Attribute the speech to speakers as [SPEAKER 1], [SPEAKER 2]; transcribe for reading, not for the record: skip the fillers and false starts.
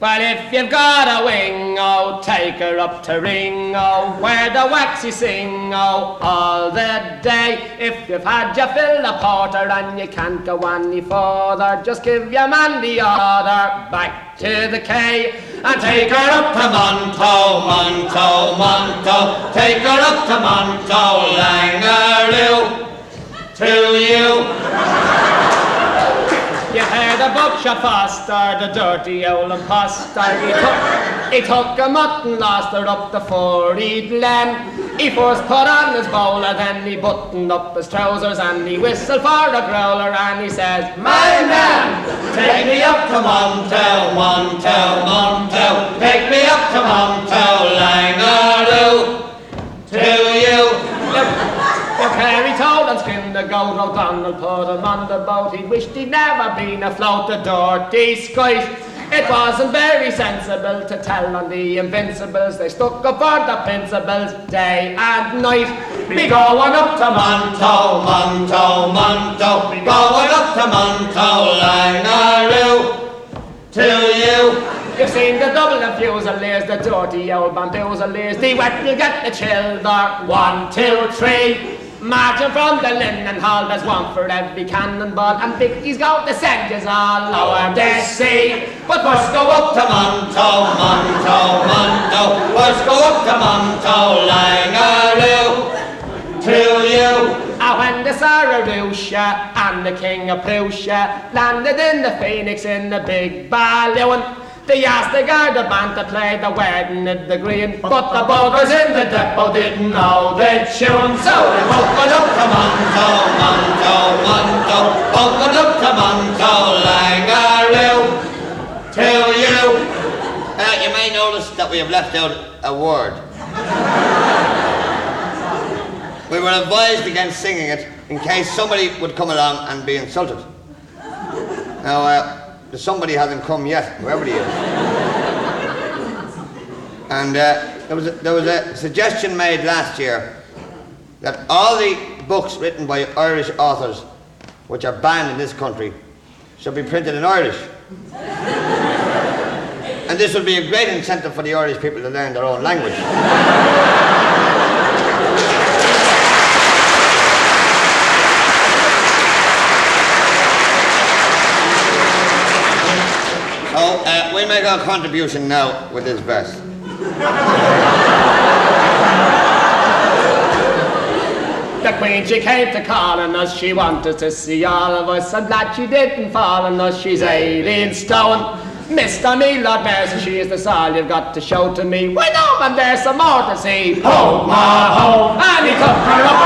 [SPEAKER 1] Well, if you've got a wing, oh, take her up to Ringo, where the waxy sing, oh, all the day. If you've had your fill of porter and you can't go any further, just give your man the order back to the K. And take her up to Monto, Monto, Monto, take her up to Monto, Langaroo, to you. You heard the Buckshot Foster, the dirty old imposter. He took a mutton, lost her up the four-eed lamb. He first put on his bowler, then he buttoned up his trousers, and he whistled for the growler, and he says, "My man, take me up to Monto, Monto, Monto, take me up to Monto, Langaroo, to you." Carry told and skinned the goat, O'Donnell put him on the boat. He wished he'd never been afloat, the dirty skite. It wasn't very sensible to tell on the Invincibles. They stuck up for the principles day and night. Be going up to Monto, Monto, Monto, be going up to Monto, Langaroo, to you. You've seen the double and fusiliers, the dirty old bamboozeliers. The wet will get the childer, 1, 2, 3. Marching from the linen hall, there's one for every cannonball, and Vicky's going to send us all over the sea. But first go up to Monto, Monto, Monto, first go up to Monto, Langaroo, to you. And when the Sararusha and the King of Prussia landed in the Phoenix in the big balloon, they asked the Garda band to play the wedding at the green, but the buggers in the depot didn't know the tune. So they buckled up to Monto, Monto, Monto, buckled up to Monto, Langaroo, to you.
[SPEAKER 2] You may notice that we have left out a word. We were advised against singing it in case somebody would come along and be insulted. Now, somebody hasn't come yet, whoever he is. And there was a suggestion made last year that all the books written by Irish authors, which are banned in this country, should be printed in Irish. And this would be a great incentive for the Irish people to learn their own language. So, we'll make our contribution now with this verse.
[SPEAKER 1] The Queen, she came to call on us, she wanted to see all of us. I'm glad she didn't fall on us, she's 18 stone. Mr. Me, Lord Mercy, she is the all you've got to show to me. Why no, and there's some more to see. Ho, ma, ho, and he took her up